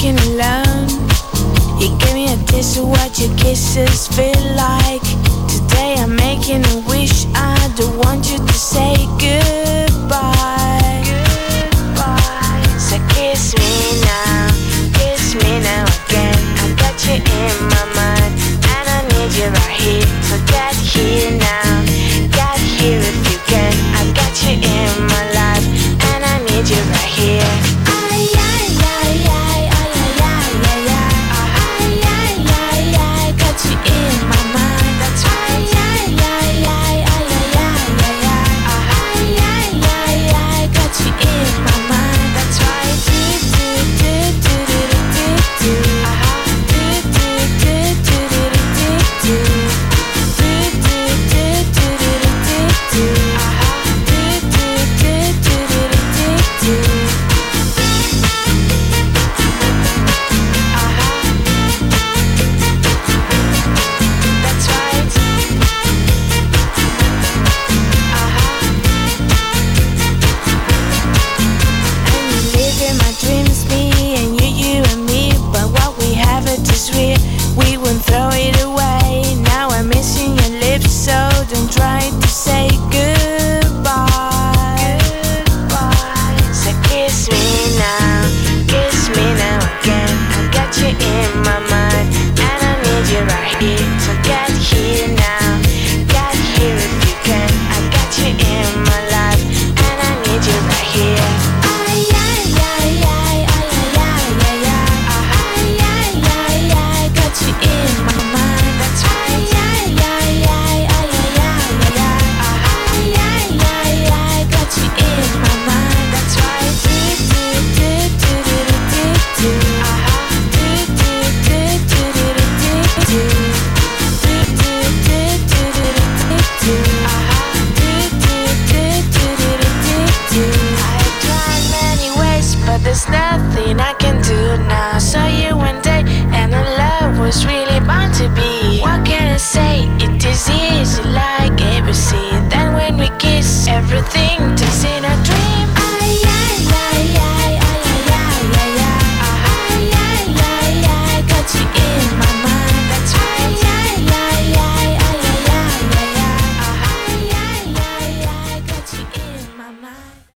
walking alone. You gave me a taste of what your kisses feel like. Today I'm making a wish. I don't want you to say goodbye. So kiss me now again. I got you in my mind, and I need you right here. So get here now, get here if you can. I got you in my life, and I need you right here. Got you in my mind, that's right. Got you in my mind, that's right. We won't throw it away. Now I'm missing your lips, so don't try to say goodbye. So kiss me now again. I got you in my mind, and I need you right here. So get here now, get here if you can. I got you in my life, and I need you right here. There's nothing I can do now. Saw you one day and our love was really bound to be. What can I say? It is easy like ABC. Then when we kiss, everything